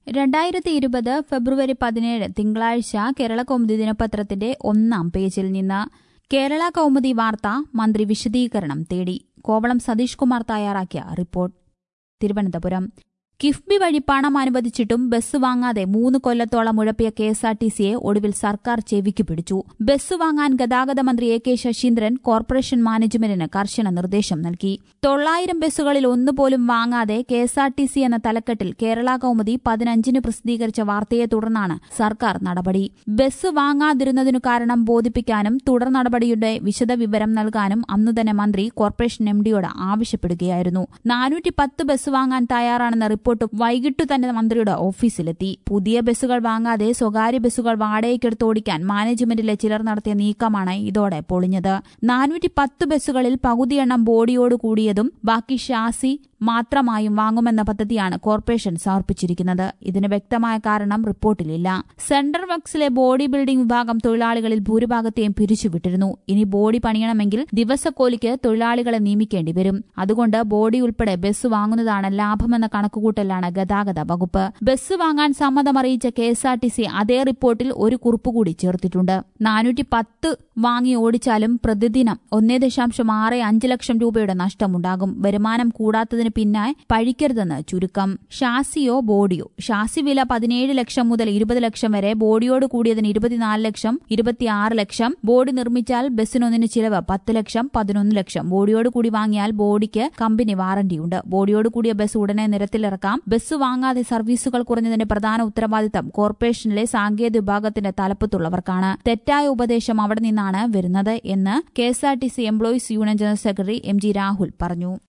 2020 ഫെബ്രുവരി 17 തിങ്കളാഴ്ച കേരള കൗമുദി ദിനപത്രത്തിന്റെ 1-ാം പേജിൽ നിന്ന് കേരള കൗമുദി വാർത്ത മന്ത്രി വിശദീകരണം തേടി. കോവളം സതീഷ് കുമാർ തയ്യാറാക്കിയ റിപ്പോർട്ട്. തിരുവനന്തപുരം കിഫ്ബി വഴി പണം അനുവദിച്ചിട്ടും ബസ് വാങ്ങാതെ 3 കൊല്ലത്തോളം ഉഴപ്പിയ കെഎസ്ആർടിസിയെ ഒടുവിൽ സർക്കാർ ചെവിക്ക് പിടിച്ചു. ബസ് വാങ്ങാൻ ഗതാഗത മന്ത്രി എ.കെ. ശശീന്ദ്രൻ കോർപ്പറേഷൻ മാനേജ്മെന്റിന് കർശന നിർദ്ദേശം നൽകി. 900 ബസ്സുകളിൽ ഒന്നുപോലും വാങ്ങാതെ കെഎസ്ആർടിസി എന്ന തലക്കെട്ടിൽ കേരള കൗമുദി 15-ന് പ്രസിദ്ധീകരിച്ച വാർത്തയെ തുടർന്നാണ് സർക്കാർ നടപടി. ബസ് വാങ്ങാതിരുന്നതിനു കാരണം ബോധിപ്പിക്കാനും തുടർ നടപടിയുടെ വിശദവിവരം നൽകാനും അന്നുതന്നെ മന്ത്രി കോർപ്പറേഷൻ എംഡിയോട് ആവശ്യപ്പെടുകയായിരുന്നു. 410 ബസ് വാങ്ങാൻ തയ്യാറാണെന്ന റിപ്പോർട്ട് വൈകിട്ടു തന്നെ മന്ത്രിയുടെ ഓഫീസിലെത്തി. പുതിയ ബസ്സുകൾ വാങ്ങാതെ സ്വകാര്യ ബസ്സുകൾ വാടകയ്ക്കെടുത്ത് ഓടിക്കാൻ മാനേജ്മെന്റിലെ ചിലർ നടത്തിയ നീക്കമാണ് ഇതോടെ പൊളിഞ്ഞത്. 410 ബസ്സുകളിൽ പകുതി എണ്ണം ബോഡിയോട് കൂടിയതും ബാക്കി ഷാസി മാത്രമായും വാങ്ങുമെന്ന പദ്ധതിയാണ് കോർപ്പറേഷൻ സമർപ്പിച്ചിരിക്കുന്നത്. ഇതിന് വ്യക്തമായ കാരണം റിപ്പോർട്ടിലില്ല. സെൻട്രൽ വർക്സിലെ ബോഡി ബിൽഡിംഗ് വിഭാഗം തൊഴിലാളികളിൽ ഭൂരിഭാഗത്തെയും പിരിച്ചുവിട്ടിരുന്നു. ഇനി ബോഡി പണിയണമെങ്കിൽ ദിവസക്കൂലിക്ക് തൊഴിലാളികളെ നിയമിക്കേണ്ടി വരും. അതുകൊണ്ട് ബോഡി ഉൾപ്പെടെ ബസ് വാങ്ങുന്നതാണ് ലാഭമെന്ന കണക്കുകൂട്ടലാണ് ഗതാഗത വകുപ്പ്. ബസ് വാങ്ങാൻ സമ്മതമറിയിച്ച കെഎസ്ആർടിസി അതേ റിപ്പോർട്ടിൽ ഒരു കുറിപ്പ് കൂടി ചേർത്തിട്ടുണ്ട്. 410 വാങ്ങി ഓടിച്ചാലും പ്രതിദിനം 1.65 ലക്ഷം രൂപയുടെ നഷ്ടമുണ്ടാകും. വരുമാനം കൂടാത്തതിന് പിന്നാലെ പഴിക്കരുതെന്ന് ചുരുക്കം. ഷാസിയോ ബോഡിയോ. ഷാസി വില 17 ലക്ഷം മുതൽ 20 ലക്ഷം വരെ, ബോഡിയോട് കൂടിയതിന് 24 ലക്ഷം, 26 ലക്ഷം. ബോഡി നിർമ്മിച്ചാൽ ബസ്സിനൊന്നിന് ചിലവ് 10 ലക്ഷം, 11 ലക്ഷം. ബോഡിയോട് കൂടി വാങ്ങിയാൽ ബോഡിക്ക് കമ്പനി വാറന്റിയുണ്ട്. ബോഡിയോട് കൂടിയ ബസ് ഉടനെ നിരത്തിലിറക്കാം. ബസ് വാങ്ങാതെ സർവീസുകൾ കുറഞ്ഞതിന്റെ പ്രധാന ഉത്തരവാദിത്തം കോർപ്പറേഷനിലെ സാങ്കേതിക വിഭാഗത്തിന്റെ തലപ്പത്തുള്ളവർക്കാണ്. തെറ്റായ ഉപദേശം അവിടെ നിന്നാണ് വരുന്നത് എന്ന് KSRTC employees union general secretary M G. Rahul പറഞ്ഞു.